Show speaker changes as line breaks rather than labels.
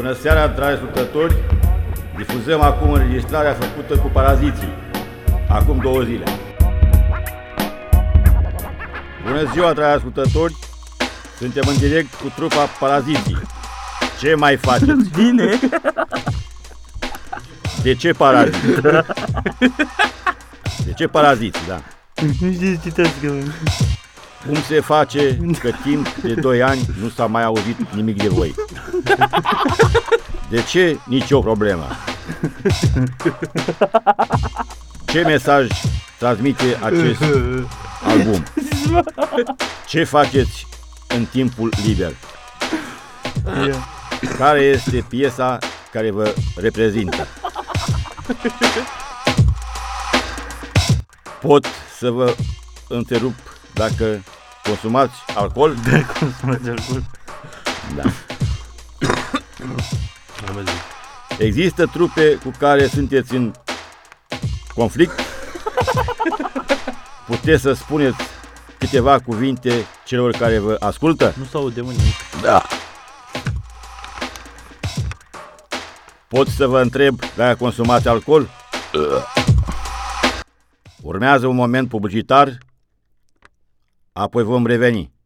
Bună seara, dragi ascultători! Difuzăm acum înregistrarea făcută cu Paraziții, acum 2 zile. Bună ziua, dragi ascultători! Suntem în direct cu trupa Paraziții. Ce mai faceți?
Bine!
De ce Paraziți? De ce Paraziții, da?
Nu știu ce citească.
Cum se face că timp de 2 ani nu s-a mai auzit nimic de voi? De ce nicio problemă? Ce mesaj transmite acest album? Ce faceți în timpul liber? Care este piesa care vă reprezintă? Pot să vă întrerup dacă consumați alcool?
Da, consumați alcool.
Da. Există trupe cu care sunteți în conflict? Puteți să spuneți câteva cuvinte celor care vă ascultă?
Nu s-aude nimic.
Da. Pot să vă întreb dacă consumați alcool? Urmează un moment publicitar, apoi vom reveni.